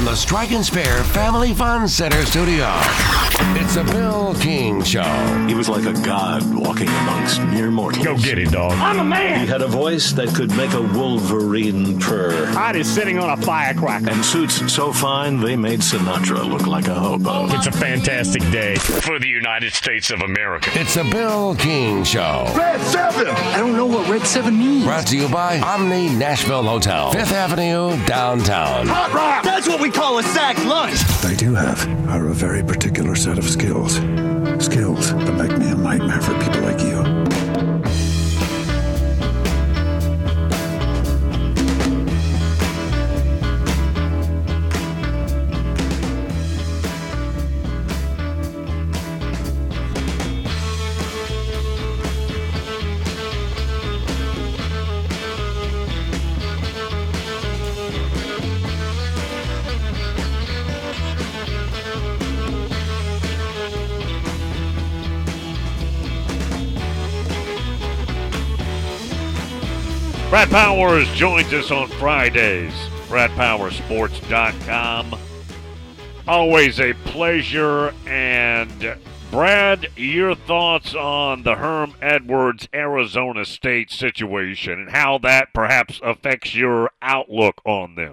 the Strike and Spare Family Fun Center studio, it's the Bill King Show. He was like a god walking amongst mere mortals. Go get it, dog. I'm a man. He had a voice that could make a wolverine purr. Heart is sitting on a firecracker. And suits so fine they made Sinatra look like a hobo. It's a fantastic day for the United States of America. It's the Bill King Show. Red 7. I don't know what Red 7 means. Brought to you by Omni Nashville Hotel, 5th Avenue, downtown. Hot rock. That's what we call a sack lunch. They do have are a very particular set of skills. Skills that make me a nightmare for people like you. Brad Powers joins us on Fridays. BradPowersports.com. Always a pleasure. And Brad, your thoughts on the Herm Edwards Arizona State situation and how that perhaps affects your outlook on them?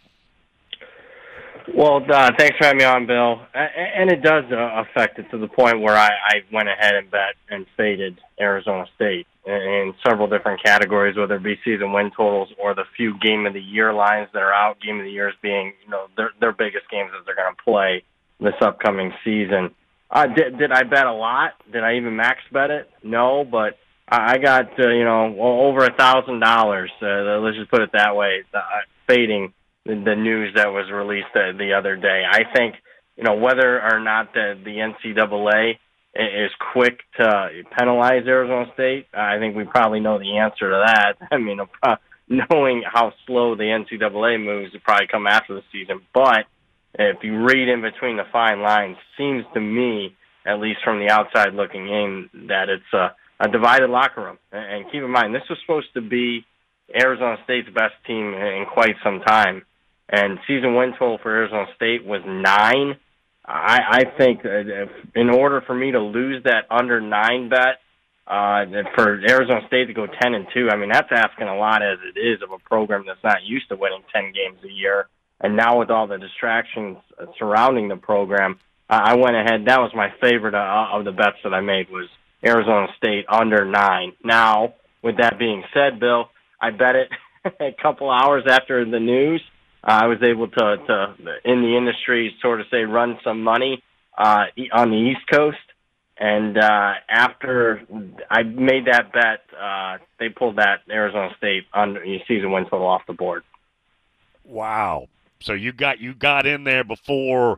Well, thanks for having me on, Bill. And it does affect it to the point where I went ahead and bet and faded Arizona State in several different categories, whether it be season win totals or the few game of the year lines that are out. Game of the years being, their biggest games that they're going to play this upcoming season. Did I bet a lot? Did I even max bet it? No, but I got over $1,000. Let's just put it that way. Fading the news that was released the other day. I think, whether or not the NCAA is quick to penalize Arizona State, I think we probably know the answer to that. I mean, knowing how slow the NCAA moves, it probably come after the season. But if you read in between the fine lines, seems to me, at least from the outside looking in, that it's a divided locker room. And keep in mind, this was supposed to be Arizona State's best team in quite some time. And season win total for Arizona State was 9. I think in order for me to lose that under 9 bet, for Arizona State to go 10-2, I mean, that's asking a lot as it is of a program that's not used to winning 10 games a year. And now with all the distractions surrounding the program, I went ahead. That was my favorite of the bets that I made was Arizona State under 9. Now, with that being said, Bill, I bet it a couple hours after the news. I was able to, in the industry, sort of say, run some money on the East Coast. And after I made that bet, they pulled that Arizona State season win total off the board. Wow. So you got in there before.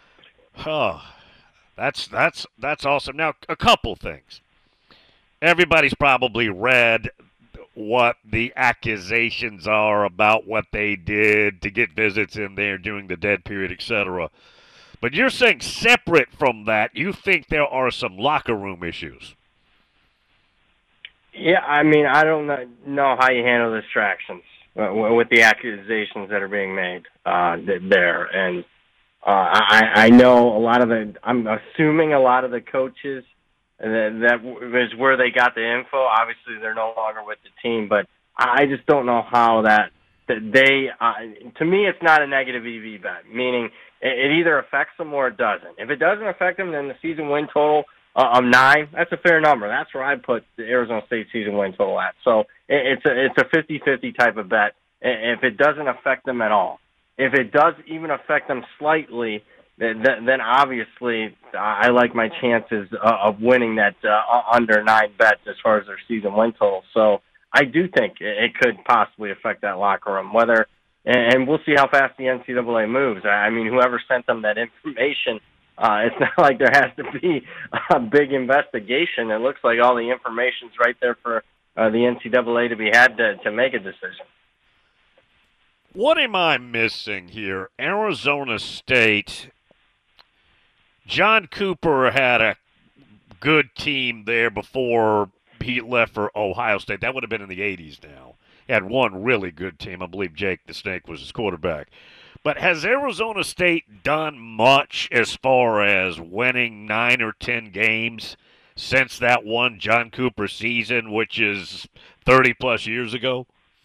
That's awesome. Now, a couple things. Everybody's probably read what the accusations are about what they did to get visits in there during the dead period, etc. But you're saying separate from that, you think there are some locker room issues. Yeah, I mean, I don't know how you handle distractions with the accusations that are being made there. And I know I'm assuming a lot of the coaches, that is where they got the info. Obviously, they're no longer with the team, but I just don't know how that they. To me, it's not a negative EV bet, meaning it either affects them or it doesn't. If it doesn't affect them, then the season win total of 9, that's a fair number. That's where I put the Arizona State season win total at. So it's a 50-50 type of bet. If it doesn't affect them at all, if it does even affect them slightly, then obviously I like my chances of winning that under 9 bet as far as their season win total. So I do think it could possibly affect that locker room. And we'll see how fast the NCAA moves. I mean, whoever sent them that information, it's not like there has to be a big investigation. It looks like all the information's right there for the NCAA to be had to make a decision. What am I missing here? Arizona State. John Cooper had a good team there before he left for Ohio State. That would have been in the 80s now. had one really good team. I believe Jake the Snake was his quarterback. But has Arizona State done much as far as winning 9 or 10 games since that one John Cooper season, which is 30-plus years ago?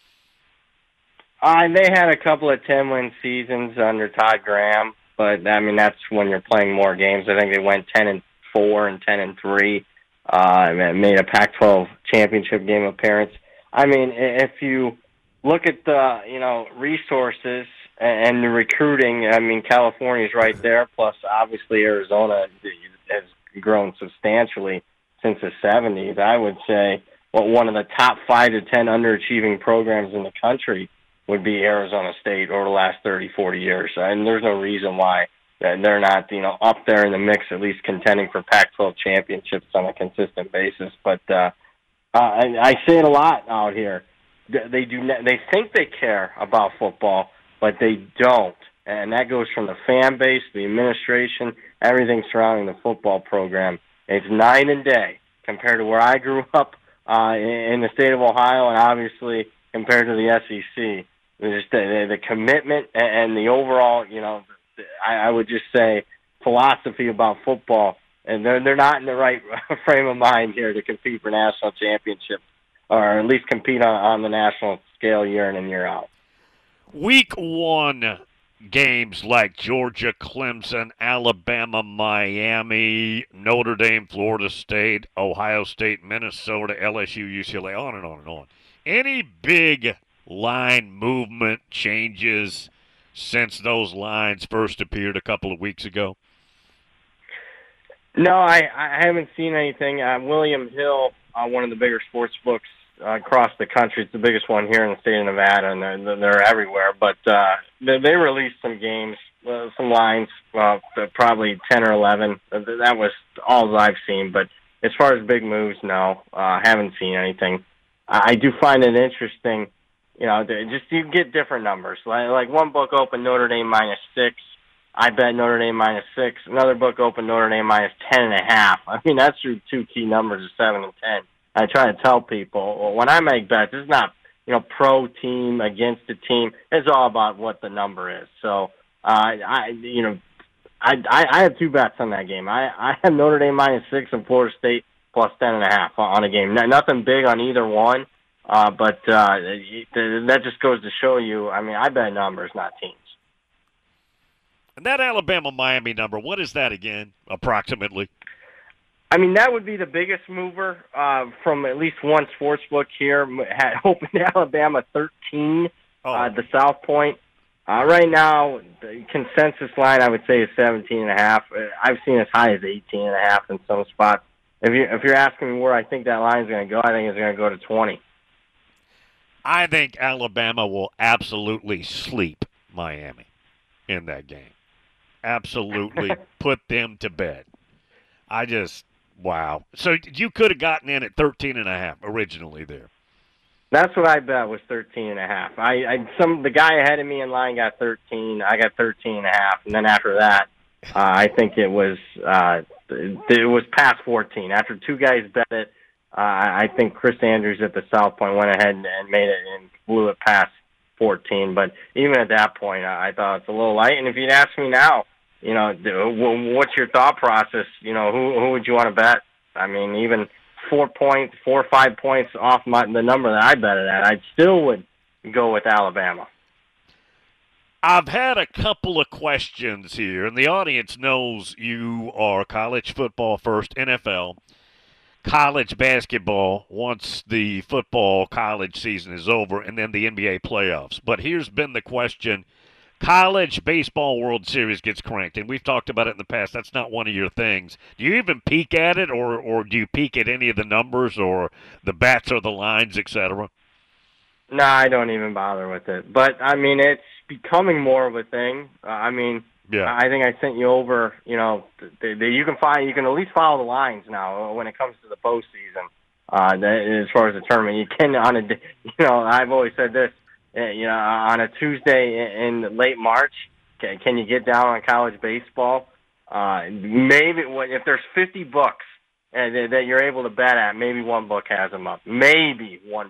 They had a couple of 10-win seasons under Todd Graham, but, I mean, that's when you're playing more games. I think they went 10-4 and 10-3, made a Pac-12 championship game appearance. I mean, if you look at the, resources and the recruiting, I mean, California's right there, plus obviously Arizona has grown substantially since the 70s. I would say one of the top 5 to 10 underachieving programs in the country would be Arizona State over the last 30, 40 years. And there's no reason why they're not, up there in the mix, at least contending for Pac-12 championships on a consistent basis. But I say it a lot out here. They think they care about football, but they don't. And that goes from the fan base, the administration, everything surrounding the football program. It's night and day compared to where I grew up in the state of Ohio, and obviously compared to the SEC. Just the commitment and the overall, I would just say philosophy about football, and they're not in the right frame of mind here to compete for national championships, or at least compete on the national scale year in and year out. Week 1 games like Georgia, Clemson, Alabama, Miami, Notre Dame, Florida State, Ohio State, Minnesota, LSU, UCLA, on and on and on. Any big line movement changes since those lines first appeared a couple of weeks ago? No, I haven't seen anything. William Hill, one of the bigger sports books across the country. It's the biggest one here in the state of Nevada, and they're everywhere. But they released some games, some lines, probably 10 or 11. That was all that I've seen. But as far as big moves, no, I haven't seen anything. I do find it interesting. You get different numbers. Like one book opened Notre Dame -6. I bet Notre Dame -6. Another book opened Notre Dame -10.5. I mean, that's your two key numbers of 7 and 10. I try to tell people, when I make bets, it's not, pro team against a team. It's all about what the number is. So, I have 2 bets on that game. I have Notre Dame -6 and Florida State plus 10.5 on a game. Nothing big on either one. But that just goes to show you, I mean, I bet numbers, not teams. And that Alabama-Miami number, what is that again, approximately? I mean, that would be the biggest mover from at least one sports book here. Had opened Alabama 13, the South Point. Right now, the consensus line, I would say, is 17.5. I've seen as high as 18.5 in some spots. If you're asking me where I think that line is going to go, I think it's going to go to 20. I think Alabama will absolutely sleep Miami in that game. Absolutely put them to bed. Wow. So you could have gotten in at 13.5 originally there. That's what I bet was 13.5. The guy ahead of me in line got 13. I got 13.5, and then after that, I think it was past 14. After 2 guys bet it, I think Chris Andrews at the South Point went ahead and made it and blew it past 14. But even at that point, I thought it's a little light. And if you'd ask me now, what's your thought process? Who would you want to bet? I mean, even 4 or 5 points off the number that I bet it at, I still would go with Alabama. I've had a couple of questions here, and the audience knows you are college football first, NFL. College basketball once the football college season is over, and then the NBA playoffs. But here's been the question. College baseball World Series gets cranked, and we've talked about it in the past. That's not one of your things. Do you even peek at it, or do you peek at any of the numbers or the bats or the lines, etc.? No, I don't even bother with it. But, I mean, it's becoming more of a thing. Yeah. I think I sent you over, you can at least follow the lines now when it comes to the postseason. As far as the tournament, you can I've always said this, on a Tuesday in late March, can you get down on college baseball? Maybe if there's 50 books that you're able to bet at, maybe one book has them up. Maybe one book.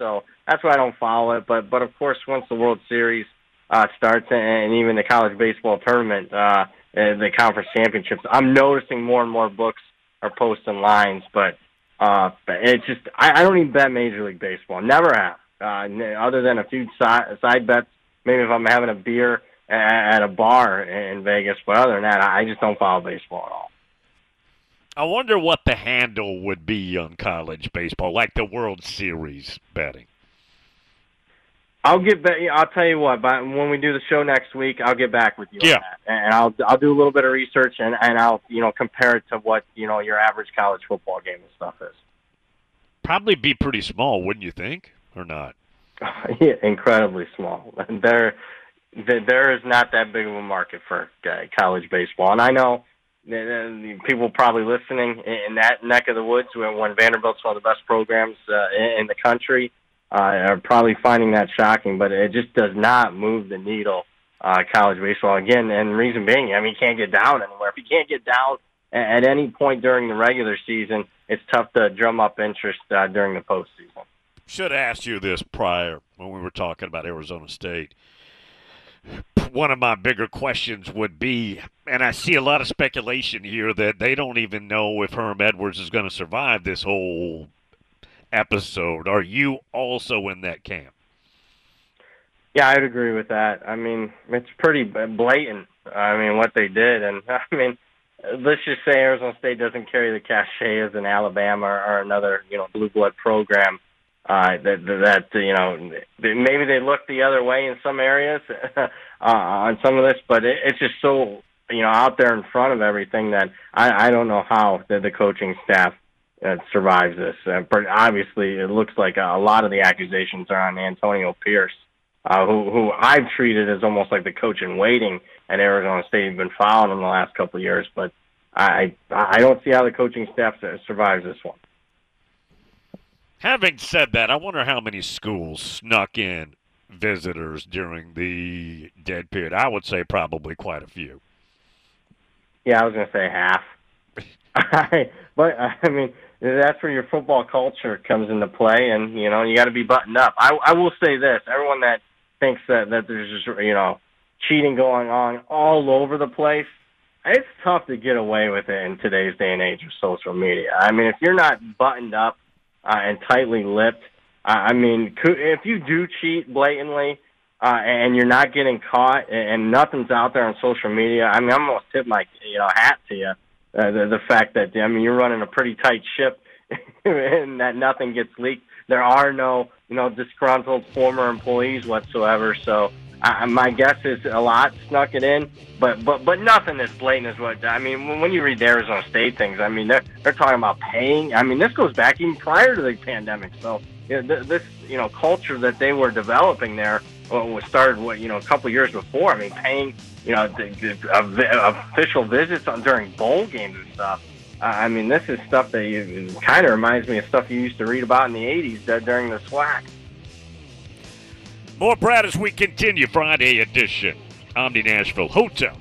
so that's why I don't follow it. But of course, once the World Series starts and even the college baseball tournament, the conference championships, I'm noticing more and more books are posting lines. But it's just I don't even bet Major League Baseball. Never have, other than a few side bets. Maybe if I'm having a beer at a bar in Vegas, but other than that, I just don't follow baseball at all. I wonder what the handle would be on college baseball, like the World Series betting. I'll tell you what. But when we do the show next week, I'll get back with you on that, and I'll do a little bit of research and I'll compare it to what your average college football game and stuff is. Probably be pretty small, wouldn't you think, or not? Yeah, incredibly small. There is not that big of a market for college baseball, and I know. People probably listening in that neck of the woods when Vanderbilt's one of the best programs in the country are probably finding that shocking, but it just does not move the needle, college baseball. Again, and the reason being, you can't get down anywhere. If you can't get down at any point during the regular season, it's tough to drum up interest during the postseason. Should have asked you this prior when we were talking about Arizona State. One of my bigger questions would be, and I see a lot of speculation here that they don't even know if Herm Edwards is going to survive this whole episode. Are you also in that camp? Yeah, I'd agree with that. It's pretty blatant, what they did. And, let's just say Arizona State doesn't carry the cachet as an Alabama or another, blue blood program. Maybe they look the other way in some areas on some of this, but it's just so out there in front of everything that I don't know how the coaching staff survives this. But obviously, it looks like a lot of the accusations are on Antonio Pierce, who I've treated as almost like the coach in waiting at Arizona State. He's been following him the last couple of years, but I don't see how the coaching staff survives this one. Having said that, I wonder how many schools snuck in visitors during the dead period. I would say probably quite a few. Yeah, I was going to say half. But, that's where your football culture comes into play, and, you got to be buttoned up. I will say this. Everyone that thinks that there's just, cheating going on all over the place, it's tough to get away with it in today's day and age of social media. If you're not buttoned up, and tightly lipped. If you do cheat blatantly and you're not getting caught and nothing's out there on social media, I'm almost tip my hat to you. The fact that you're running a pretty tight ship and that nothing gets leaked. There are no disgruntled former employees whatsoever. So my guess is a lot snuck it in, but nothing as blatant as what when you read the Arizona State things, they're talking about paying. This goes back even prior to the pandemic. So this culture that they were developing there was started a couple of years before. Paying the official visits during bowl games and stuff. This is stuff that kind of reminds me of stuff you used to read about in the '80s during the SWAC. More Brad as we continue Friday edition. Omni Nashville Hotel.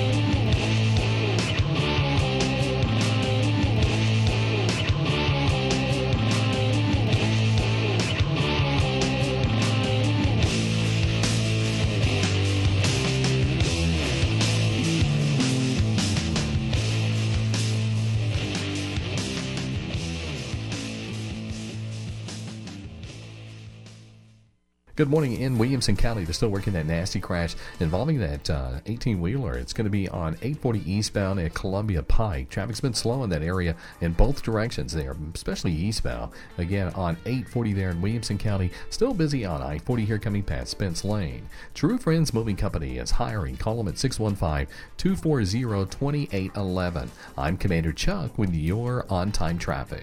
Good morning in Williamson County. They're still working that nasty crash involving that 18-wheeler. It's going to be on 840 eastbound at Columbia Pike. Traffic's been slow in that area in both directions there, especially eastbound. Again, on 840 there in Williamson County. Still busy on I-40 here coming past Spence Lane. True Friends Moving Company is hiring. Call them at 615-240-2811. I'm Commander Chuck with your on-time traffic.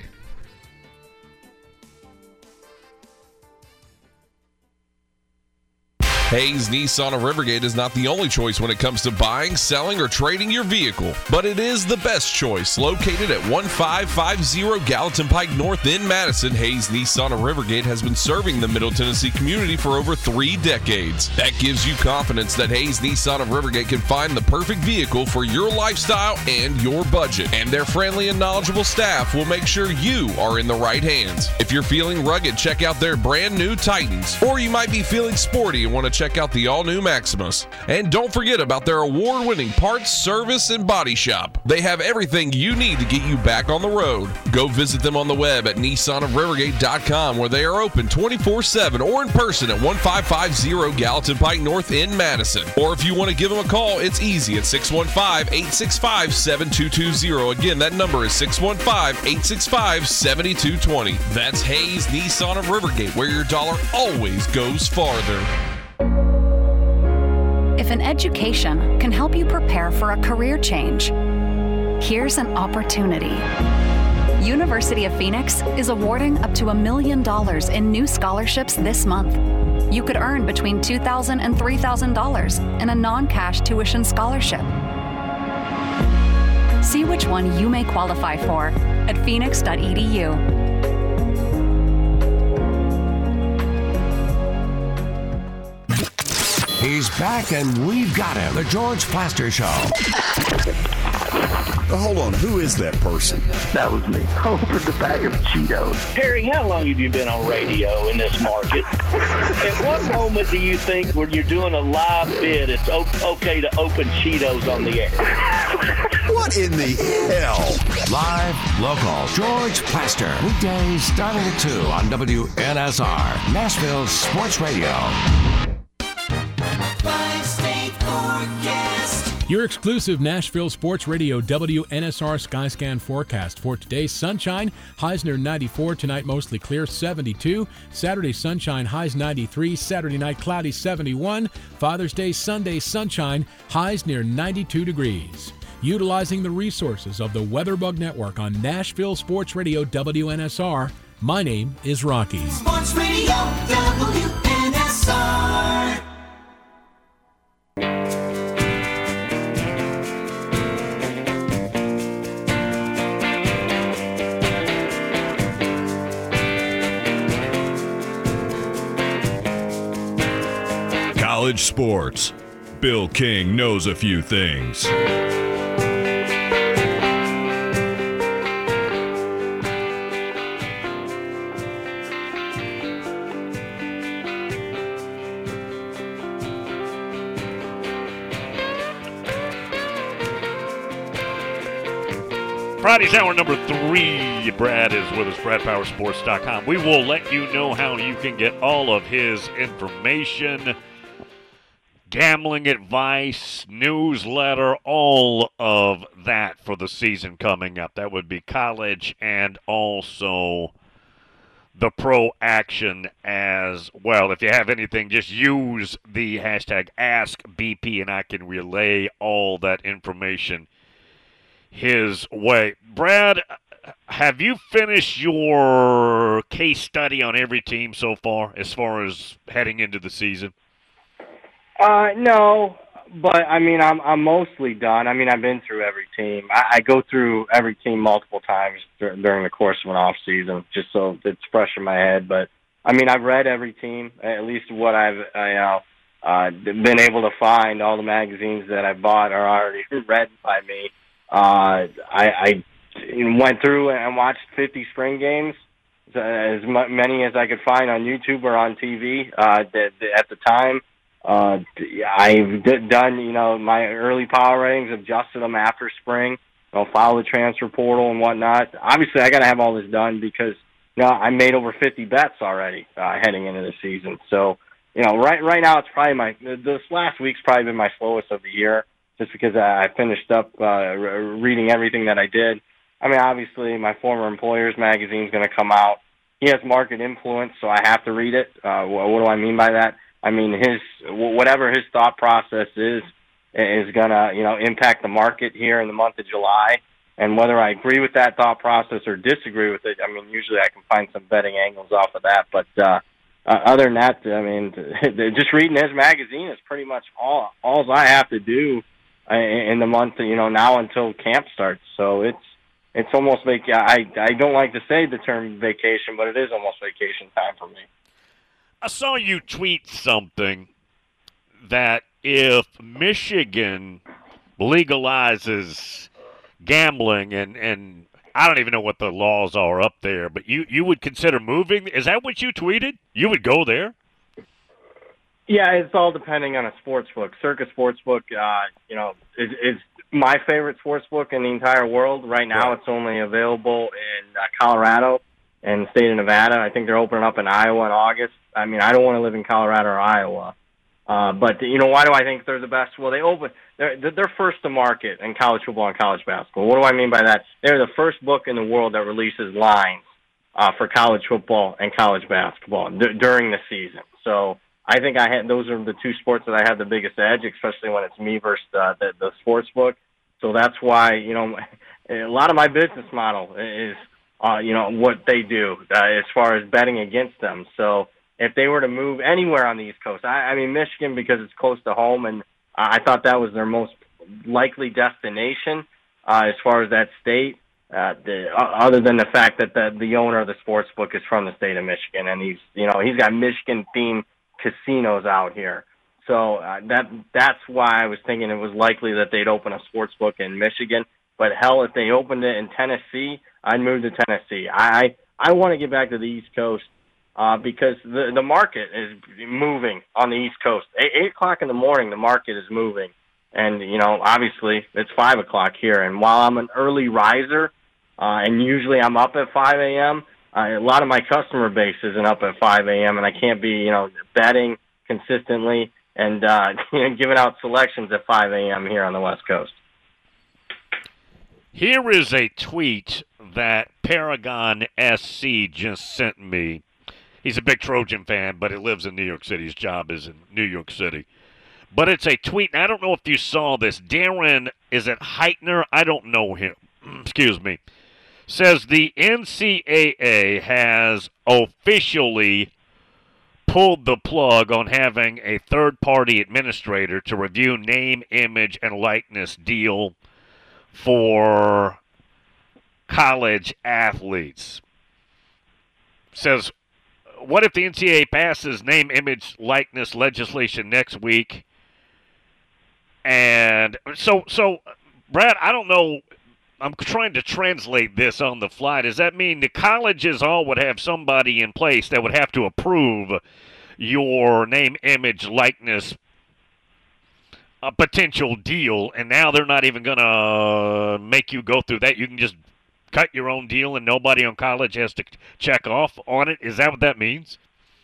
Hayes Nissan of Rivergate is not the only choice when it comes to buying, selling, or trading your vehicle, but it is the best choice. Located at 1550 Gallatin Pike North in Madison, Hayes Nissan of Rivergate has been serving the Middle Tennessee community for over 3 decades. That gives you confidence that Hayes Nissan of Rivergate can find the perfect vehicle for your lifestyle and your budget. And their friendly and knowledgeable staff will make sure you are in the right hands. If you're feeling rugged, check out their brand new Titans. Or you might be feeling sporty and want to check out the all-new Maximus. And don't forget about their award-winning parts, service, and body shop. They have everything you need to get you back on the road. Go visit them on the web at nissanofrivergate.com, where they are open 24/7 or in person at 1550 Gallatin Pike North in Madison. Or if you want to give them a call, it's easy at 615-865-7220. Again, that number is 615-865-7220. That's Hayes Nissan of Rivergate, where your dollar always goes farther. If an education can help you prepare for a career change, here's an opportunity. University of Phoenix is awarding up to $1 million in new scholarships this month. You could earn between $2,000 and $3,000 in a non-cash tuition scholarship. See which one you may qualify for at phoenix.edu. He's back and we've got him. The George Plaster Show. Hold on, who is that person? That was me. Over the bag of Cheetos. Harry, how long have you been on radio in this market? At what moment do you think when you're doing a live bid, it's okay to open Cheetos on the air? What in the hell? Live, local, George Plaster. Weekdays starting at 2 on WNSR, Nashville Sports Radio. Your exclusive Nashville Sports Radio WNSR Skyscan forecast for today: sunshine, highs near 94, tonight mostly clear, 72. Saturday sunshine, highs 93. Saturday night cloudy, 71. Father's Day Sunday sunshine, highs near 92 degrees. Utilizing the resources of the WeatherBug Network on Nashville Sports Radio WNSR, my name is Rocky. Sports Radio WNSR. College sports. Bill King knows a few things. Friday's hour number 3. Brad is with us, BradPowerSports.com. We will let you know how you can get all of his information, gambling advice, newsletter, all of that for the season coming up. That would be college and also the pro action as well. If you have anything, just use the hashtag AskBP and I can relay all that information his way. Brad, have you finished your case study on every team so far as heading into the season? No, but I mean, I'm mostly done. I mean, I've been through every team. I go through every team multiple times during the course of an off season, just so it's fresh in my head. But I mean, I've read every team, at least what I've been able to find. All the magazines that I bought are already read by me. I went through and watched 50 spring games, as many as I could find on YouTube or on TV at the time. I've done, my early power ratings, adjusted them after spring. Follow the transfer portal and whatnot. Obviously, I got to have all this done because I made over 50 bets already heading into the season. So, right now it's probably this last week's probably been my slowest of the year, just because I finished up reading everything that I did. I mean, obviously, my former employer's magazine is going to come out. He has market influence, so I have to read it. What do I mean by that? I mean, whatever his thought process is going to, impact the market here in the month of July. And whether I agree with that thought process or disagree with it, I mean, usually I can find some betting angles off of that. But other than that, I mean, just reading his magazine is pretty much all I have to do in the month, now until camp starts. So it's almost I don't like to say the term vacation, but it is almost vacation time for me. I saw you tweet something that if Michigan legalizes gambling and I don't even know what the laws are up there, but you would consider moving? Is that what you tweeted? You would go there? Yeah, it's all depending on a sports book. Circus Sportsbook, is my favorite sports book in the entire world. Right now, It's only available in Colorado and the state of Nevada. I think they're opening up in Iowa in August. I mean, I don't want to live in Colorado or Iowa. But why do I think they're the best? Well, they're first to market in college football and college basketball. What do I mean by that? They're the first book in the world that releases lines for college football and college basketball during the season. So I think those are the two sports that I have the biggest edge, especially when it's me versus the sports book. So that's why a lot of my business model is what they do as far as betting against them. So if they were to move anywhere on the East Coast, I mean, Michigan, because it's close to home, and I thought that was their most likely destination as far as that state, other than the fact that the owner of the sports book is from the state of Michigan, and he's got Michigan-themed casinos out here. So that's why I was thinking it was likely that they'd open a sports book in Michigan. But hell, if they opened it in Tennessee, I'd move to Tennessee. I want to get back to the East Coast. Because the market is moving on the East Coast. 8 o'clock in the morning, the market is moving. And, obviously it's 5 o'clock here. And while I'm an early riser, and usually I'm up at 5 a.m., a lot of my customer base isn't up at 5 a.m., and I can't be, betting consistently and giving out selections at 5 a.m. here on the West Coast. Here is a tweet that Paragon SC just sent me. He's a big Trojan fan, but he lives in New York City. His job is in New York City. But it's a tweet, and I don't know if you saw this. Darren, is it Heitner? I don't know him. Excuse me. Says the NCAA has officially pulled the plug on having a third-party administrator to review name, image, and likeness deal for college athletes. Says, what if the NCAA passes name, image, likeness legislation next week? And so, Brad, I don't know. I'm trying to translate this on the fly. Does that mean the colleges all would have somebody in place that would have to approve your name, image, likeness, a potential deal, and now they're not even going to make you go through that? You can just cut your own deal and nobody on college has to check off on it? Is that what that means?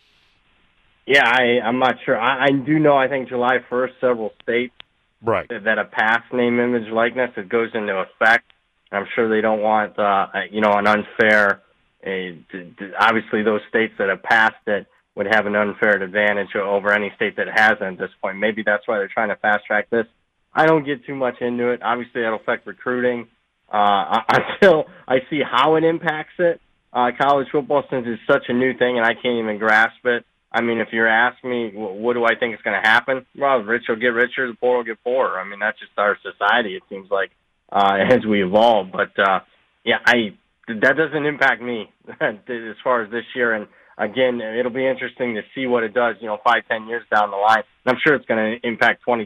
Yeah, I'm not sure. I do know, I think July 1st, several states that have passed name, image, likeness, it goes into effect. I'm sure they don't want, an unfair, obviously those states that have passed it would have an unfair advantage over any state that hasn't at this point. Maybe that's why they're trying to fast track this. I don't get too much into it. Obviously, that'll affect recruiting. Until I see how it impacts it, college football, since it's such a new thing and I can't even grasp it. I mean, if you're asking me, what do I think is going to happen? Well, the rich will get richer, the poor will get poorer. I mean, that's just our society, it seems like, as we evolve. But, that doesn't impact me as far as this year. And, again, it'll be interesting to see what it does, 5-10 years down the line. And I'm sure it's going to impact the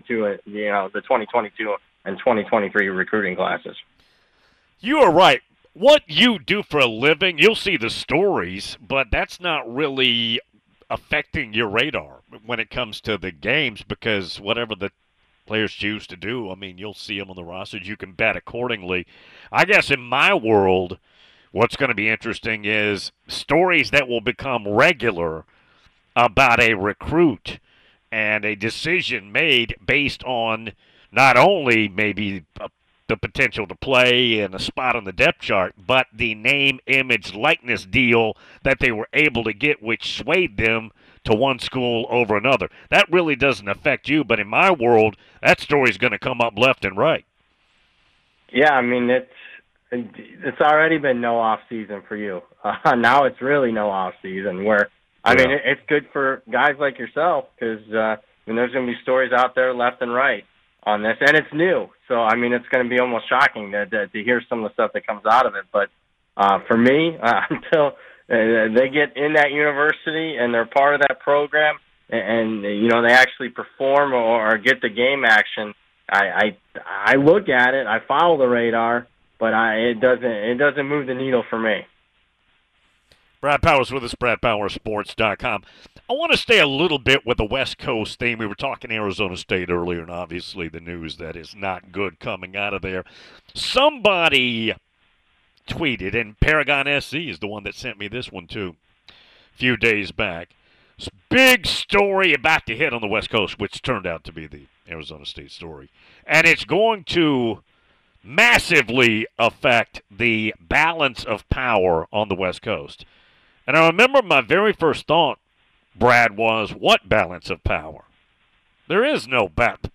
2022 and 2023 recruiting classes. You are right. What you do for a living, you'll see the stories, but that's not really affecting your radar when it comes to the games, because whatever the players choose to do, I mean, you'll see them on the rosters. You can bet accordingly. I guess in my world, what's going to be interesting is stories that will become regular about a recruit and a decision made based on not only maybe the potential to play and a spot on the depth chart, but the name, image, likeness deal that they were able to get, which swayed them to one school over another. That really doesn't affect you, but in my world, that story's going to come up left and right. Yeah, I mean, it's already been no off season for you. Now it's really no off season, where I mean, it's good for guys like yourself because there's going to be stories out there left and right on this, and it's new. So, I mean, it's going to be almost shocking to hear some of the stuff that comes out of it. But for me, until they get in that university and they're part of that program and they actually perform or get the game action, I look at it, I follow the radar, but it doesn't move the needle for me. Brad Powers with us, BradPowerSports.com. I want to stay a little bit with the West Coast theme. We were talking Arizona State earlier, and obviously the news that is not good coming out of there. Somebody tweeted, and Paragon SC is the one that sent me this one too, a few days back. This big story about to hit on the West Coast, which turned out to be the Arizona State story. And it's going to massively affect the balance of power on the West Coast. And I remember my very first thought, Brad, was what balance of power? There is no balance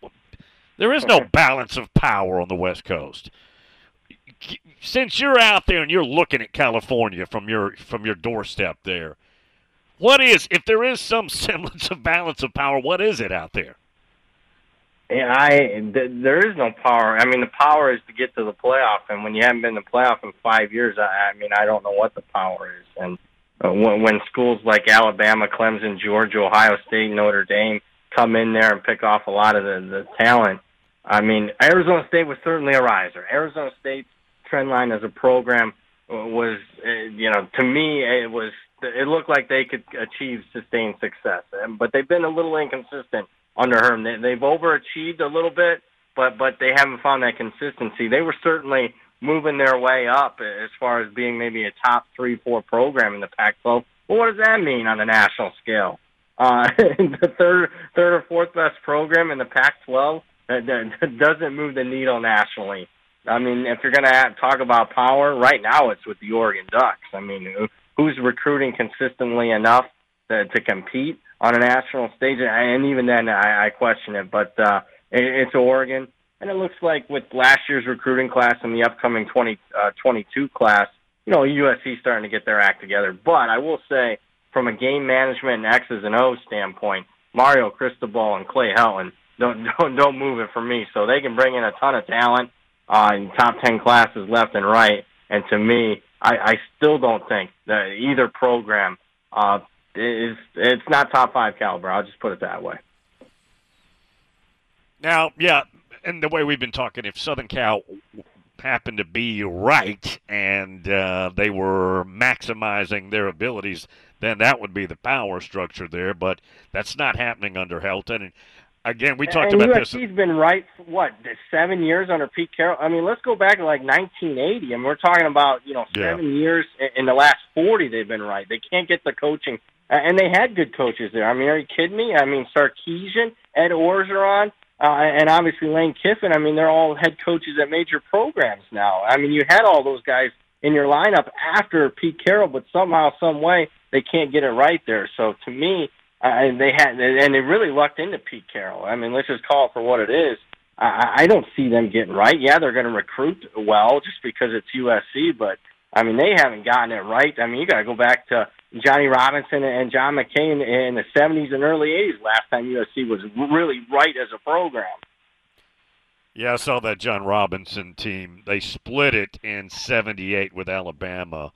of power on the West Coast. Since you're out there and you're looking at California from your doorstep there, what is, if there is some semblance of balance of power, what is it out there? Yeah, there is no power. I mean, the power is to get to the playoff, and when you haven't been in the playoff in 5 years, I mean, I don't know what the power is. And when schools like Alabama, Clemson, Georgia, Ohio State, Notre Dame come in there and pick off a lot of the talent, I mean, Arizona State was certainly a riser. Arizona State's trend line as a program was, to me, it looked like they could achieve sustained success. But they've been a little inconsistent under Herm. They've overachieved a little bit, but they haven't found that consistency. They were certainly moving their way up as far as being maybe a top 3-4 program in the Pac-12. Well, what does that mean on the national scale? The third or fourth best program in the Pac-12 that doesn't move the needle nationally. I mean, if you're going to talk about power, right now it's with the Oregon Ducks. I mean, who's recruiting consistently enough to compete on a national stage? And even then, I question it. But it's Oregon. And it looks like with last year's recruiting class and the upcoming 2022 class, USC's starting to get their act together. But I will say, from a game management and X's and O's standpoint, Mario Cristobal and Clay Helton don't move it for me. So they can bring in a ton of talent in top 10 classes left and right. And to me, I still don't think that either program it's not top 5 caliber. I'll just put it that way. Now, yeah. And the way we've been talking, if Southern Cal happened to be right and they were maximizing their abilities, then that would be the power structure there. But that's not happening under Helton. And again, we talked about this. USC's been right for, 7 years under Pete Carroll? I mean, let's go back to 1980, and we're talking about 7 years. In the last 40, they've been right. They can't get the coaching, and they had good coaches there. I mean, are you kidding me? I mean, Sarkisian, Ed Orgeron. And obviously Lane Kiffin, I mean, they're all head coaches at major programs now. I mean, you had all those guys in your lineup after Pete Carroll, but somehow, some way, they can't get it right there. So to me, they really lucked into Pete Carroll. I mean, let's just call it for what it is. I don't see them getting right. Yeah, they're going to recruit well just because it's USC, but I mean, they haven't gotten it right. I mean, you got to go back to Johnny Robinson and John McCain in the 70s and early 80s last time USC was really right as a program. Yeah, I saw that John Robinson team. They split it in 78 with Alabama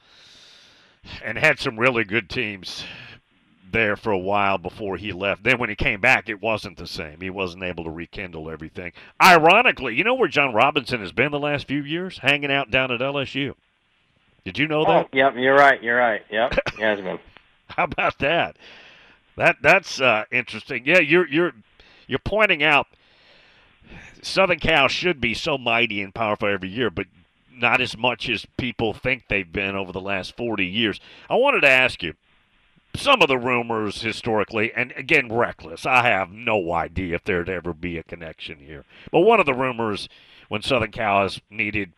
and had some really good teams there for a while before he left. Then when he came back, it wasn't the same. He wasn't able to rekindle everything. Ironically, you know where John Robinson has been the last few years? Hanging out down at LSU. Did you know that? Oh, yep, you're right. Yep, he has been. How about that? That's interesting. Yeah, you're pointing out Southern Cal should be so mighty and powerful every year, but not as much as people think they've been over the last 40 years. I wanted to ask you, some of the rumors historically, and again, reckless. I have no idea if there'd ever be a connection here. But one of the rumors when Southern Cal has needed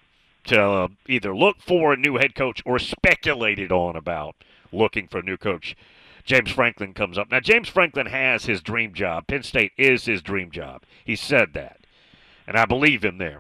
to either look for a new head coach or speculated on about looking for a new coach, James Franklin comes up. Now, James Franklin has his dream job. Penn State is his dream job. He said that, and I believe him there.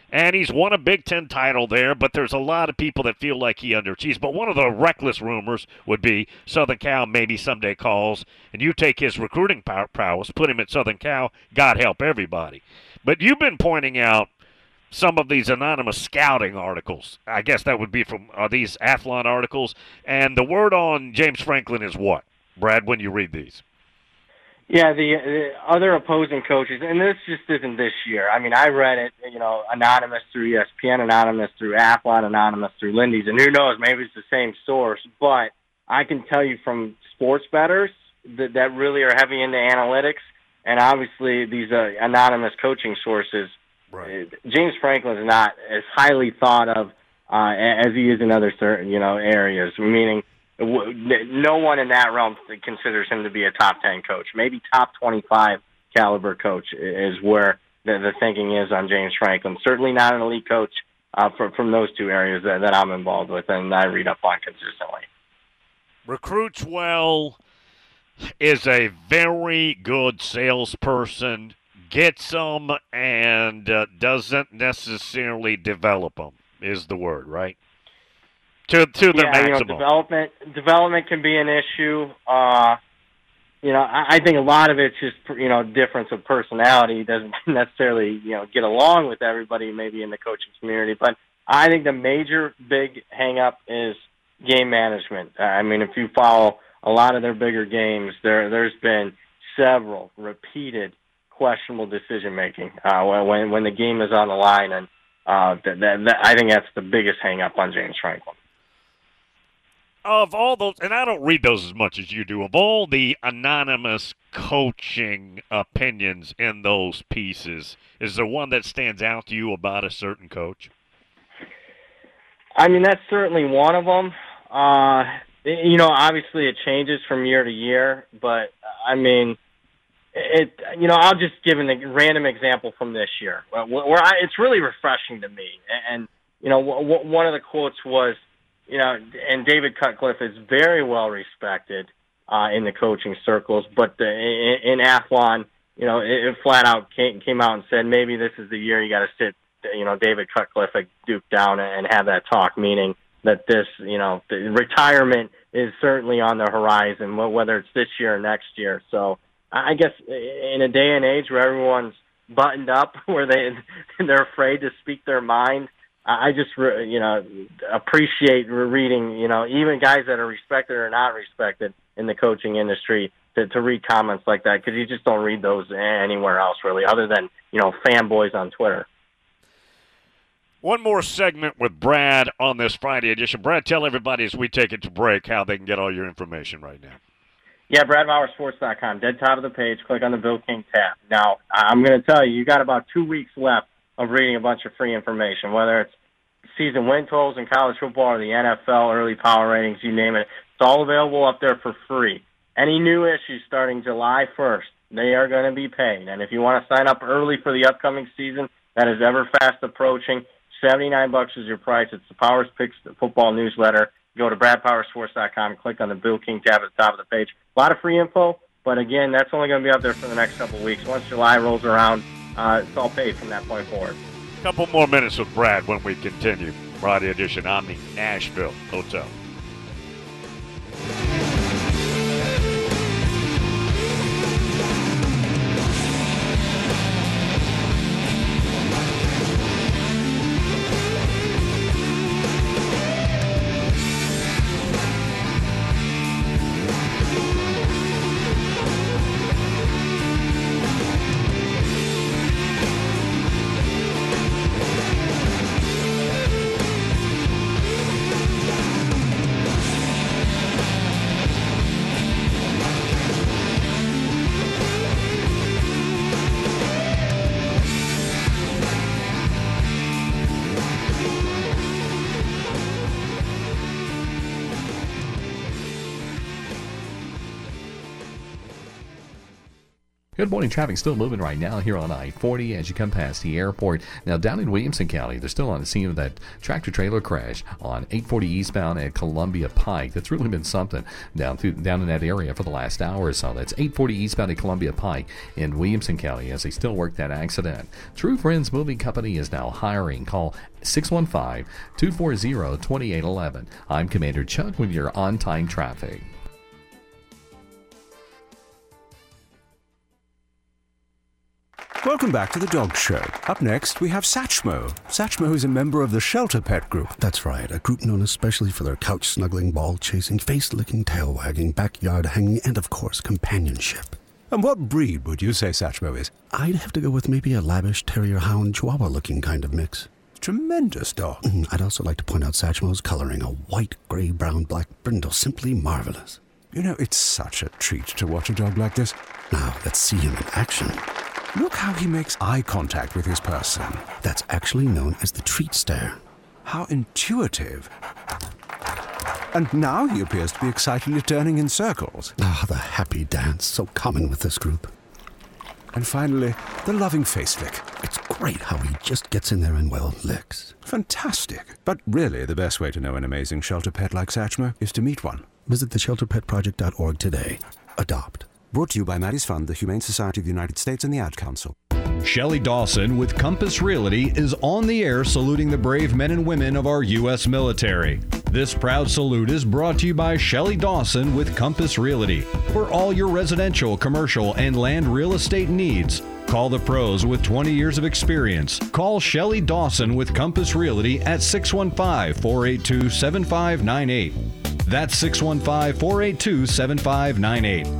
And he's won a Big Ten title there, but there's a lot of people that feel like he underachieves. But one of the reckless rumors would be Southern Cal maybe someday calls, and you take his recruiting prowess, put him at Southern Cal, God help everybody. But you've been pointing out some of these anonymous scouting articles. I guess that would be from these Athlon articles. And the word on James Franklin is what, Brad, when you read these? Yeah, the other opposing coaches, and this just isn't this year. I mean, I read it, anonymous through ESPN, anonymous through Athlon, anonymous through Lindy's, and who knows, maybe it's the same source. But I can tell you from sports bettors that really are heavy into analytics, and obviously these anonymous coaching sources, right. James Franklin is not as highly thought of as he is in other certain, areas, meaning no one in that realm considers him to be a top 10 coach. Maybe top 25 caliber coach is where the thinking is on James Franklin. Certainly not an elite coach from those two areas that I'm involved with and I read up on consistently. Recruits well, is a very good salesperson, gets them and doesn't necessarily develop them is the word, right? To the maximum. Development can be an issue. I think a lot of it's just difference of personality. He doesn't necessarily get along with everybody maybe in the coaching community. But I think the major big hang up is game management. I mean, if you follow a lot of their bigger games, there's been several repeated questionable decision making when the game is on the line, and I think that's the biggest hang up on James Franklin. Of all those, and I don't read those as much as you do, of all the anonymous coaching opinions in those pieces, is there one that stands out to you about a certain coach? I mean, that's certainly one of them. Obviously it changes from year to year, but I mean, I'll just give a random example from this year where it's really refreshing to me. And one of the quotes was, and David Cutcliffe is very well respected in the coaching circles, but in Athlon, it flat out came out and said maybe this is the year you got to sit, David Cutcliffe at Duke down and have that talk, meaning that this, the retirement is certainly on the horizon, whether it's this year or next year. So I guess in a day and age where everyone's buttoned up, where they're afraid to speak their mind, I just, appreciate reading, even guys that are respected or not respected in the coaching industry to read comments like that, because you just don't read those anywhere else, really, other than, fanboys on Twitter. One more segment with Brad on this Friday edition. Brad, tell everybody as we take it to break how they can get all your information right now. Yeah, BradBauerSports.com, dead top of the page, click on the Bill King tab. Now, I'm going to tell you, you got about 2 weeks left of reading a bunch of free information, whether it's season win totals in college football or the NFL, early power ratings, you name it. It's all available up there for free. Any new issues starting July 1st, they are going to be paid. And if you want to sign up early for the upcoming season that is ever fast approaching, $79 is your price. It's the Powers Picks football newsletter. Go to BradPowerSports.com, click on the Bill King tab at the top of the page. A lot of free info, but again, that's only going to be up there for the next couple of weeks. Once July rolls around, it's all paid from that point forward. A couple more minutes with Brad when we continue. Friday edition on the Nashville Hotel. Good morning. Traffic still moving right now here on I-40 as you come past the airport. Now, down in Williamson County, they're still on the scene of that tractor-trailer crash on 840 eastbound at Columbia Pike. That's really been something down in that area for the last hour or so. That's 840 eastbound at Columbia Pike in Williamson County as they still work that accident. True Friends Moving Company is now hiring. Call 615-240-2811. I'm Commander Chuck with your on-time traffic. Welcome back to the Dog Show. Up next, we have Satchmo. Satchmo is a member of the Shelter Pet Group. That's right, a group known especially for their couch-snuggling, ball-chasing, face-licking, tail-wagging, backyard-hanging, and, of course, companionship. And what breed would you say Satchmo is? I'd have to go with maybe a lavish terrier-hound chihuahua-looking kind of mix. Tremendous dog. I'd also like to point out Satchmo's coloring, a white, gray, brown, black brindle, simply marvelous. You know, it's such a treat to watch a dog like this. Now, let's see him in action. Look how he makes eye contact with his person. That's actually known as the treat stare. How intuitive. And now he appears to be excitedly turning in circles. Ah, the happy dance, so common with this group. And finally, the loving face lick. It's great how he just gets in there and, well, licks. Fantastic. But really, the best way to know an amazing shelter pet like Satchmo is to meet one. Visit theshelterpetproject.org today. Adopt. Brought to you by Maddie's Fund, the Humane Society of the United States, and the Ad Council. Shelley Dawson with Compass Realty is on the air saluting the brave men and women of our U.S. military. This proud salute is brought to you by Shelley Dawson with Compass Realty. For all your residential, commercial, and land real estate needs, call the pros with 20 years of experience. Call Shelley Dawson with Compass Realty at 615-482-7598. That's 615-482-7598.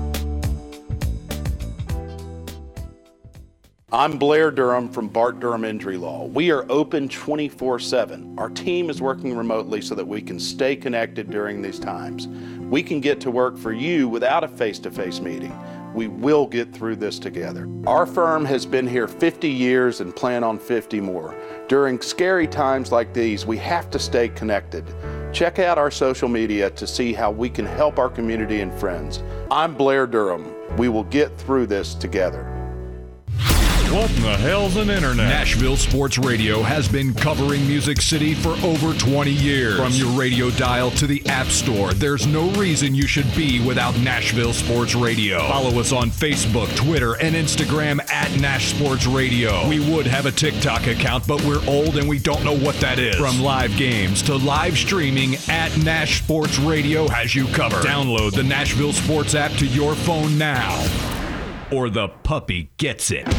I'm Blair Durham from Bart Durham Injury Law. We are open 24/7. Our team is working remotely so that we can stay connected during these times. We can get to work for you without a face-to-face meeting. We will get through this together. Our firm has been here 50 years and plan on 50 more. During scary times like these, we have to stay connected. Check out our social media to see how we can help our community and friends. I'm Blair Durham. We will get through this together. What in the hell's an internet? Nashville Sports Radio has been covering Music City for over 20 years. From your radio dial to the App Store, there's no reason you should be without Nashville Sports Radio. Follow us on Facebook, Twitter, and Instagram at Nash Sports Radio. We would have a TikTok account, but we're old and we don't know what that is. From live games to live streaming, at Nash Sports Radio has you covered. Download the Nashville Sports app to your phone now, or the puppy gets it.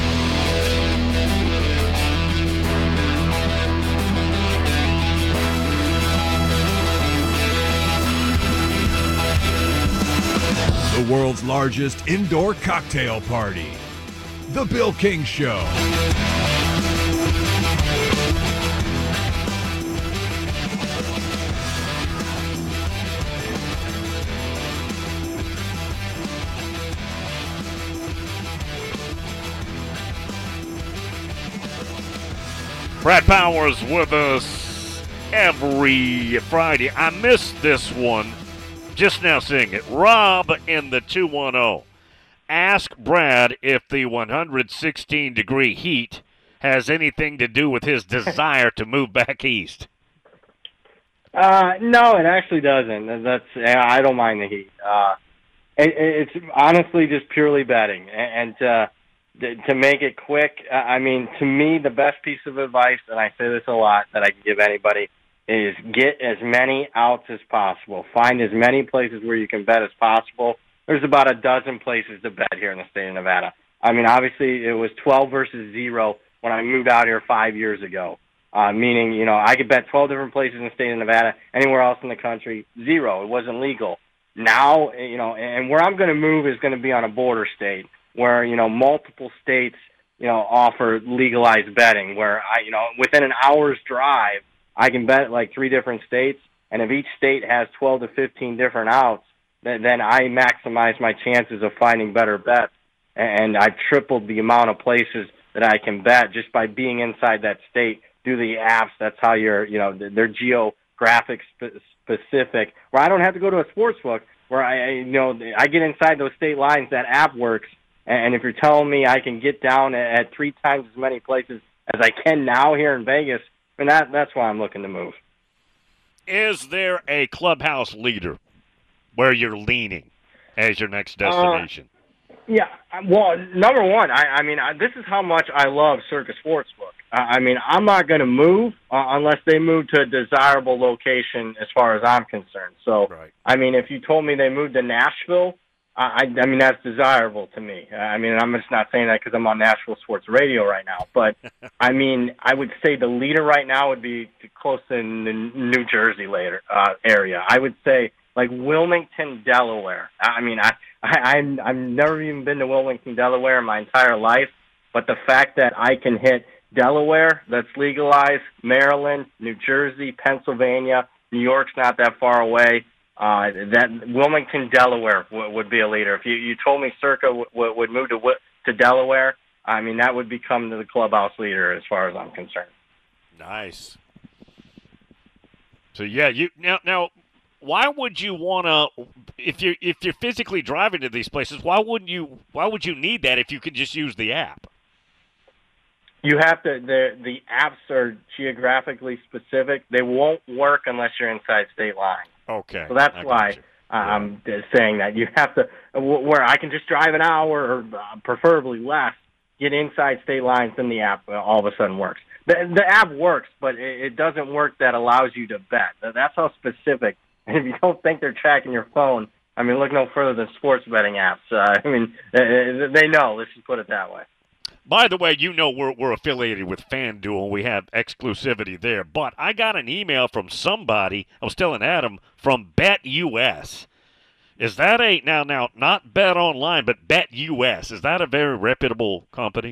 The world's largest indoor cocktail party, The Bill King Show. Brad Powers with us every Friday. I missed this one. Just now seeing it. Rob in the 210. Ask Brad if the 116-degree heat has anything to do with his desire to move back east. No, it actually doesn't. I don't mind the heat. It's honestly just purely betting. And to make it quick, I mean, to me, the best piece of advice, and I say this a lot, that I can give anybody, is get as many outs as possible. Find as many places where you can bet as possible. There's about a dozen places to bet here in the state of Nevada. I mean, obviously, it was 12 versus 0 when I moved out here 5 years ago, meaning, you know, I could bet 12 different places in the state of Nevada. Anywhere else in the country, 0. It wasn't legal. Now, you know, and where I'm going to move is going to be on a border state where, you know, multiple states, you know, offer legalized betting where, within an hour's drive, I can bet like 3 different states, and if each state has 12 to 15 different outs, then I maximize my chances of finding better bets. And I've tripled the amount of places that I can bet just by being inside that state. Do the apps. That's how they're geographic specific. Where I don't have to go to a sports book. Where I get inside those state lines. That app works, And if you're telling me I can get down at 3 times as many places as I can now here in Vegas, I mean, that's why I'm looking to move. Is there a clubhouse leader where you're leaning as your next destination? Yeah, well, number one, I mean, this is how much I love Circa Sportsbook. I mean, I'm not going to move unless they move to a desirable location as far as I'm concerned. So, right. I mean, if you told me they moved to Nashville, I mean, that's desirable to me. I mean, I'm just not saying that because I'm on Nashville Sports Radio right now. But, I mean, I would say the leader right now would be close in the New Jersey area. I would say, like, Wilmington, Delaware. I mean, I've never even been to Wilmington, Delaware in my entire life. But the fact that I can hit Delaware, that's legalized, Maryland, New Jersey, Pennsylvania, New York's not that far away. That Wilmington, Delaware would be a leader. If you told me Circa would move to Delaware, I mean, that would become the clubhouse leader as far as I'm concerned. Nice. So yeah, now why would you want to, if you're physically driving to these places, why would you need that if you could just use the app? You have to. The apps are geographically specific. They won't work unless you're inside state lines. Okay. So that's why I'm saying that you have to. Where I can just drive an hour or preferably less, get inside state lines, then the app all of a sudden works. The app works, but it doesn't work that allows you to bet. That's how specific. And if you don't think they're tracking your phone, I mean, look no further than sports betting apps. I mean, they know. Let's just put it that way. By the way, you know we're affiliated with FanDuel. We have exclusivity there. But I got an email from somebody, I was telling Adam, from BetUS. Is that now not Bet Online, but BetUS. Is that a very reputable company?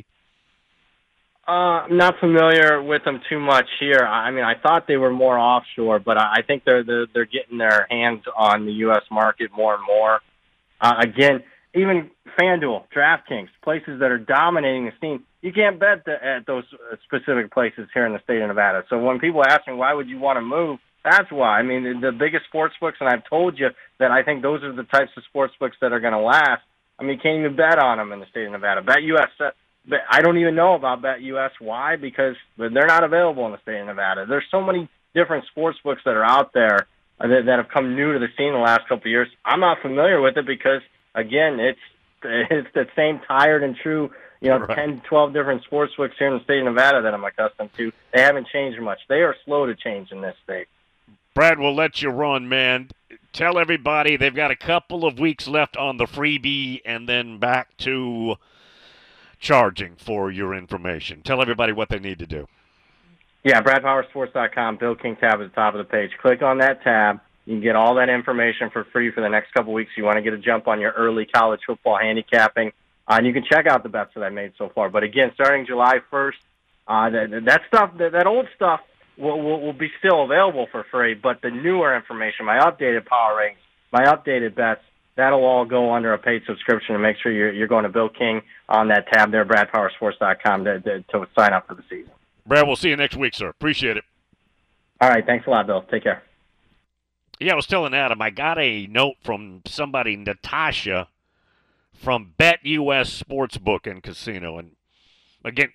I'm not familiar with them too much here. I mean, I thought they were more offshore, but I think they're getting their hands on the U.S. market more and more. Again, even FanDuel, DraftKings, places that are dominating the scene, you can't bet at those specific places here in the state of Nevada. So when people ask me why would you want to move, that's why. I mean, the biggest sports books, and I've told you that I think those are the types of sports books that are going to last. I mean, you can't even bet on them in the state of Nevada. BetUS, I don't even know about BetUS. Why? Because they're not available in the state of Nevada. There's so many different sports books that are out there that have come new to the scene in the last couple of years. I'm not familiar with it because, again, it's the same tired and true, 10, 12 different sports books here in the state of Nevada that I'm accustomed to. They haven't changed much. They are slow to change in this state. Brad, we'll let you run, man. Tell everybody they've got a couple of weeks left on the freebie and then back to charging for your information. Tell everybody what they need to do. Yeah, BradPowerSports.com, Bill King tab at the top of the page. Click on that tab. You can get all that information for free for the next couple weeks. You want to get a jump on your early college football handicapping. And you can check out the bets that I made so far. But again, starting July 1st, that stuff, that old stuff will be still available for free. But the newer information, my updated power ratings, my updated bets, that'll all go under a paid subscription. And make sure you're going to Bill King on that tab there, BradPowerSports.com, to sign up for the season. Brad, we'll see you next week, sir. Appreciate it. All right, thanks a lot, Bill. Take care. Yeah, I was telling Adam, I got a note from somebody, Natasha, from BetUS Sportsbook and Casino. And, again,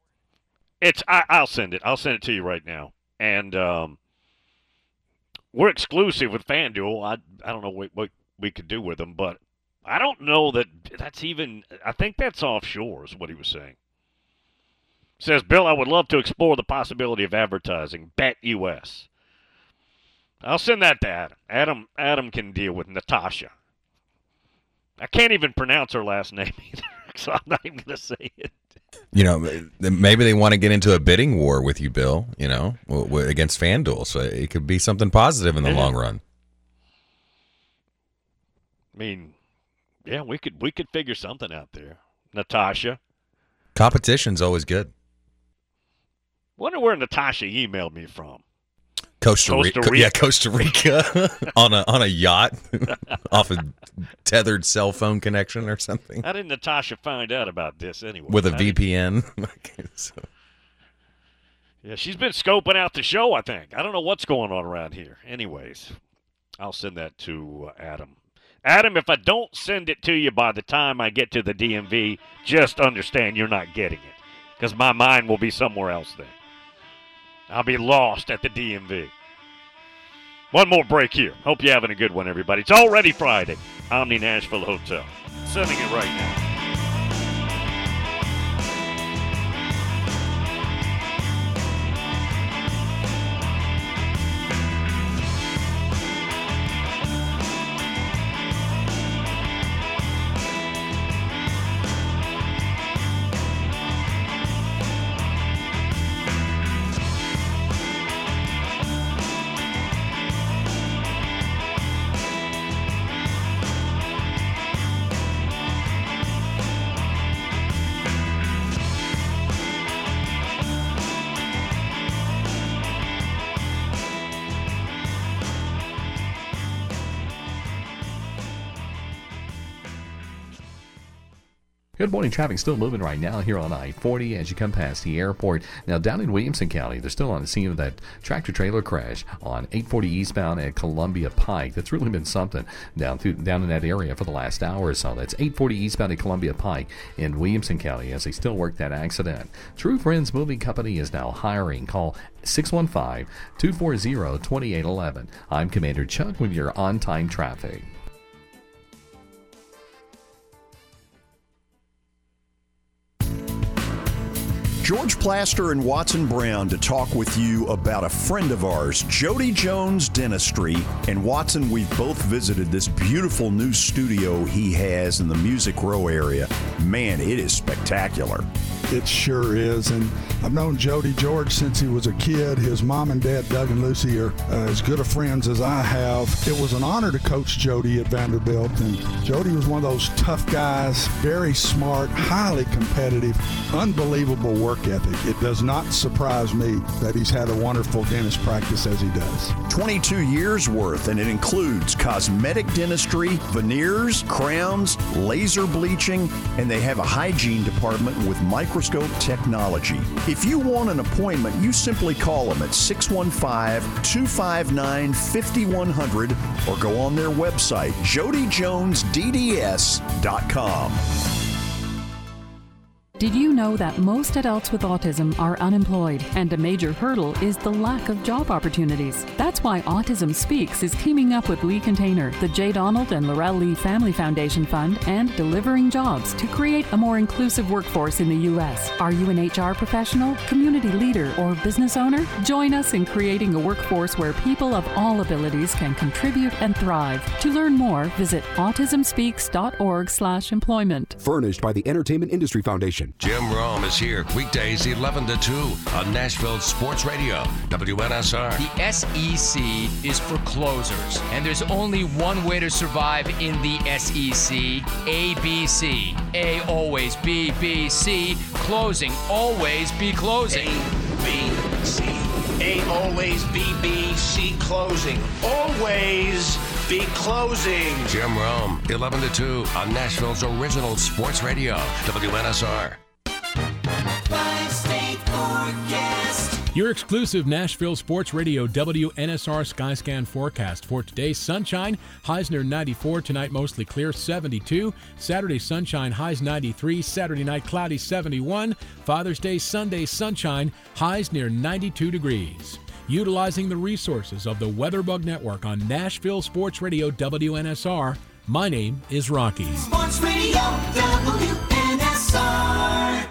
I'll send it. I'll send it to you right now. And we're exclusive with FanDuel. I don't know what we could do with them, but I don't know that's even – I think that's offshore is what he was saying. Says, Bill, I would love to explore the possibility of advertising BetUS. I'll send that to Adam. Adam can deal with Natasha. I can't even pronounce her last name either, so I'm not even going to say it. Maybe they want to get into a bidding war with you, Bill, against FanDuel, so it could be something positive in the long run. I mean, yeah, we could figure something out there. Natasha. Competition's always good. Wonder where Natasha emailed me from. Costa Rica. Yeah, Costa Rica on a yacht off a tethered cell phone connection or something. How did Natasha find out about this anyway? With a VPN. Yeah, she's been scoping out the show, I think. I don't know what's going on around here. Anyways, I'll send that to Adam. Adam, if I don't send it to you by the time I get to the DMV, just understand you're not getting it because my mind will be somewhere else then. I'll be lost at the DMV. One more break here. Hope you're having a good one, everybody. It's already Friday. Omni Nashville Hotel. Sending it right now. Good morning. Traffic still moving right now here on I-40 as you come past the airport. Now, down in Williamson County, they're still on the scene of that tractor-trailer crash on 840 eastbound at Columbia Pike. That's really been something down in that area for the last hour or so. That's 840 eastbound at Columbia Pike in Williamson County as they still work that accident. True Friends Moving Company is now hiring. Call 615-240-2811. I'm Commander Chuck with your on-time traffic. George Plaster and Watson Brown to talk with you about a friend of ours, Jody Jones Dentistry. And Watson, we've both visited this beautiful new studio he has in the Music Row area. Man, it is spectacular. It sure is, and I've known Jody George since he was a kid. His mom and dad, Doug and Lucy, are as good of friends as I have. It was an honor to coach Jody at Vanderbilt, and Jody was one of those tough guys, very smart, highly competitive, unbelievable work ethic. It does not surprise me that he's had a wonderful dentist practice as he does. 22 years worth, and it includes cosmetic dentistry, veneers, crowns, laser bleaching, and they have a hygiene department with microscope technology. If you want an appointment, you simply call them at 615-259-5100 or go on their website, jodyjonesdds.com. Did you know that most adults with autism are unemployed, and a major hurdle is the lack of job opportunities? That's why Autism Speaks is teaming up with Lee Container, the J. Donald and Laurel Lee Family Foundation Fund, and Delivering Jobs to create a more inclusive workforce in the U.S. Are you an HR professional, community leader, or business owner? Join us in creating a workforce where people of all abilities can contribute and thrive. To learn more, visit autismspeaks.org/employment. Furnished by the Entertainment Industry Foundation. Jim Rome is here weekdays 11 to 2 on Nashville Sports Radio, WNSR. The SEC is for closers, and there's only one way to survive in the SEC, ABC. A always B, B, C, closing, always be closing. A, B, C. A always B, B, C, closing. Always be closing. Jim Rome, 11 to 2 on Nashville's original sports radio, WNSR. Five-state forecast. Your exclusive Nashville Sports Radio WNSR Skyscan forecast for today: sunshine, highs near 94. Tonight mostly clear, 72. Saturday sunshine, highs 93. Saturday night cloudy, 71. Father's Day Sunday sunshine, highs near 92 degrees. Utilizing the resources of the WeatherBug Network on Nashville Sports Radio WNSR, my name is Rocky. Sports Radio WNSR.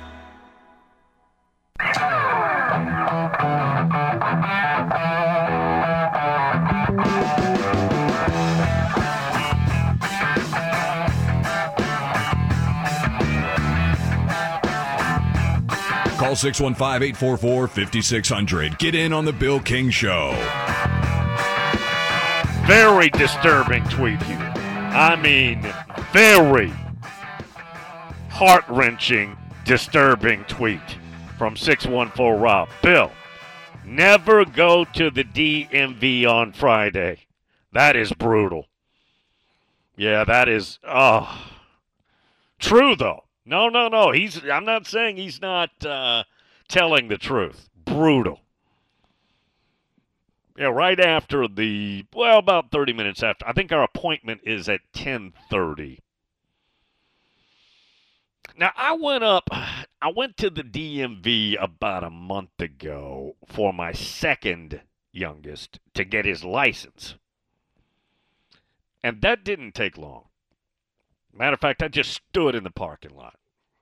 Call 615-844-5600. Get in on the Bill King Show. Very disturbing tweet here. I mean, very heart-wrenching, disturbing tweet from 614 Rob. Bill, never go to the DMV on Friday. That is brutal. Yeah, that is, true though. No. I'm not saying he's not telling the truth. Brutal. Yeah, right after about 30 minutes after. I think our appointment is at 10:30. Now, I went to the DMV about a month ago for my second youngest to get his license. And that didn't take long. Matter of fact, I just stood in the parking lot.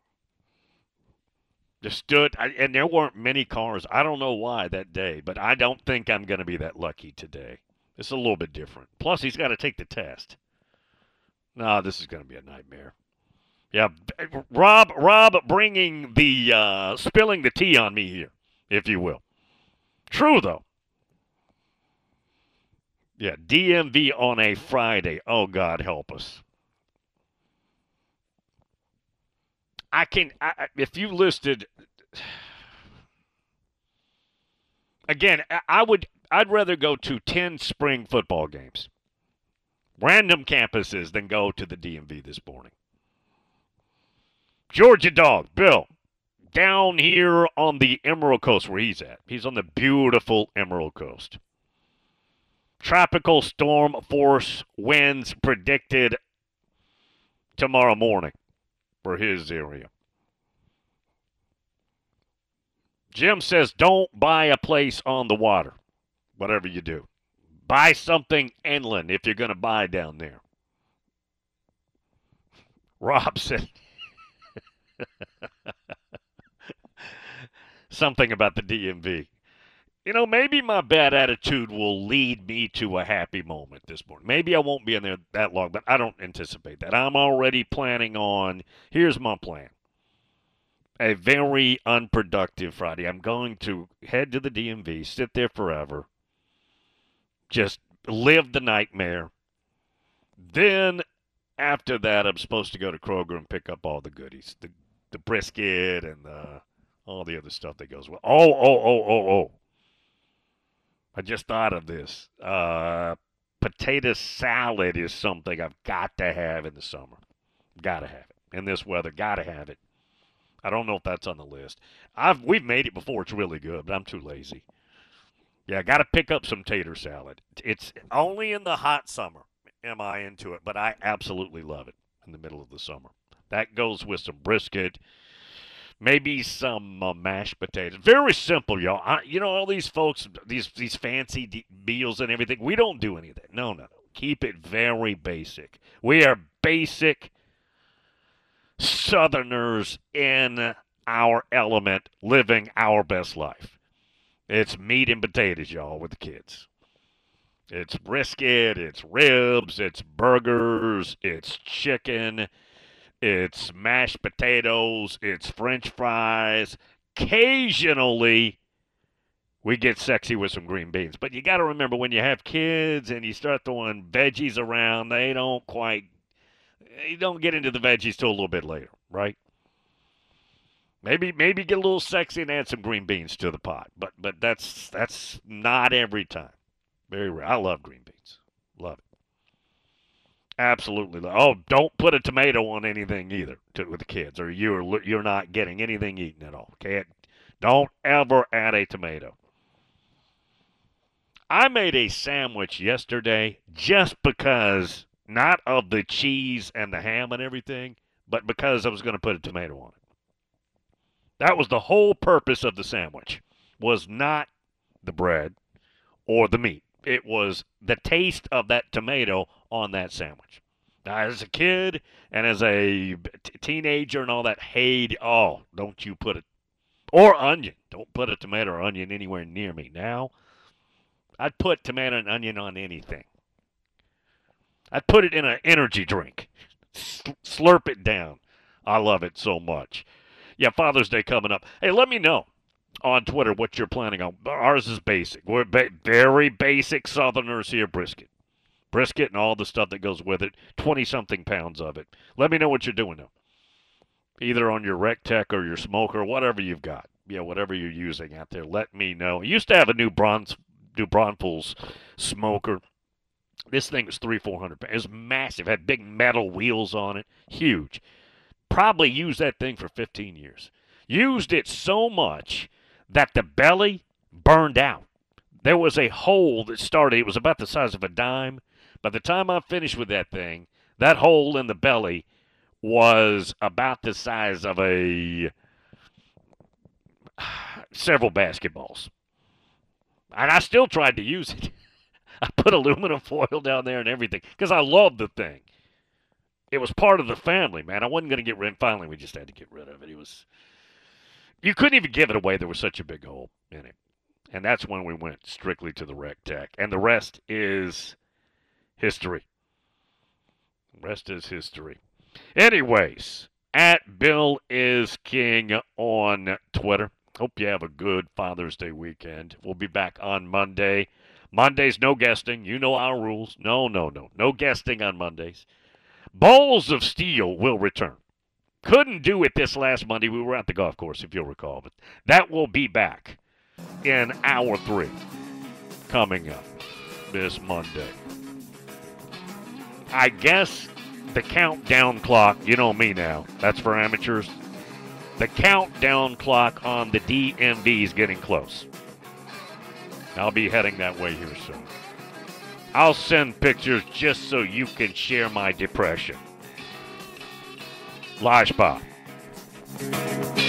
Just stood, and there weren't many cars. I don't know why that day, but I don't think I'm going to be that lucky today. It's a little bit different. Plus, he's got to take the test. No, this is going to be a nightmare. Yeah, Rob bringing the, spilling the tea on me here, if you will. True, though. Yeah, DMV on a Friday. Oh, God help us. If you listed, again, I'd rather go to 10 spring football games, random campuses, than go to the DMV this morning. Georgia Dog, Bill, down here on the Emerald Coast where he's at. He's on the beautiful Emerald Coast. Tropical storm force winds predicted tomorrow morning for his area. Jim says don't buy a place on the water, whatever you do. Buy something inland if you're going to buy down there. Rob said something about the DMV. You know, maybe my bad attitude will lead me to a happy moment this morning. Maybe I won't be in there that long, but I don't anticipate that. I'm already planning on, here's my plan. A very unproductive Friday. I'm going to head to the DMV, sit there forever, just live the nightmare. Then, after that, I'm supposed to go to Kroger and pick up all the goodies, the brisket and all the other stuff that goes with. Oh. I just thought of this. Potato salad is something I've got to have in the summer. Got to have it. In this weather, got to have it. I don't know if that's on the list. We've made it before. It's really good, but I'm too lazy. Yeah, I got to pick up some tater salad. It's only in the hot summer am I into it, but I absolutely love it in the middle of the summer. That goes with some brisket. Maybe some mashed potatoes. Very simple, y'all. You know, all these folks, these fancy meals and everything, we don't do any of that. No. Keep it very basic. We are basic Southerners in our element, living our best life. It's meat and potatoes, y'all, with the kids. It's brisket, it's ribs, it's burgers, it's chicken, it's mashed potatoes, it's French fries. Occasionally, we get sexy with some green beans. But you got to remember, when you have kids and you start throwing veggies around, you don't get into the veggies till a little bit later, right? Maybe get a little sexy and add some green beans to the pot. But that's not every time. Very rare. I love green beans. Love it. Absolutely. Oh, don't put a tomato on anything either with the kids, or you're not getting anything eaten at all. Okay? Don't ever add a tomato. I made a sandwich yesterday just because, not of the cheese and the ham and everything, but because I was going to put a tomato on it. That was the whole purpose of the sandwich, was not the bread or the meat. It was the taste of that tomato on that sandwich. Now, as a kid and as a teenager and all that, don't you put it, or onion. Don't put a tomato or onion anywhere near me. Now, I'd put tomato and onion on anything. I'd put it in an energy drink. Slurp it down. I love it so much. Yeah, Father's Day coming up. Hey, let me know on Twitter what you're planning on. Ours is basic. We're very basic Southerners here. Brisket and all the stuff that goes with it. 20-something pounds of it. Let me know what you're doing, though. Either on your Rectech or your smoker, whatever you've got. Yeah, whatever you're using out there, let me know. I used to have a New Braunfels smoker. This thing was 300-400 pounds. It was massive. Had big metal wheels on it. Huge. Probably used that thing for 15 years. Used it so much that the belly burned out. There was a hole that started. It was about the size of a dime. By the time I finished with that thing, that hole in the belly was about the size of several basketballs. And I still tried to use it. I put aluminum foil down there and everything because I loved the thing. It was part of the family, man. I wasn't going to get rid of it. Finally, we just had to get rid of it. You couldn't even give it away. There was such a big hole in it. And that's when we went strictly to the Rec Tech. And the rest is history. The rest is history. Anyways, at Bill is King on Twitter. Hope you have a good Father's Day weekend. We'll be back on Monday. Mondays, no guesting. You know our rules. No. No guesting on Mondays. Balls of Steel will return. Couldn't do it this last Monday. We were at the golf course, if you'll recall. But that will be back in hour 3 coming up this Monday. I guess the countdown clock, you know me now, that's for amateurs. The countdown clock on the DMV is getting close. I'll be heading that way here soon. I'll send pictures just so you can share my depression. Lajpa.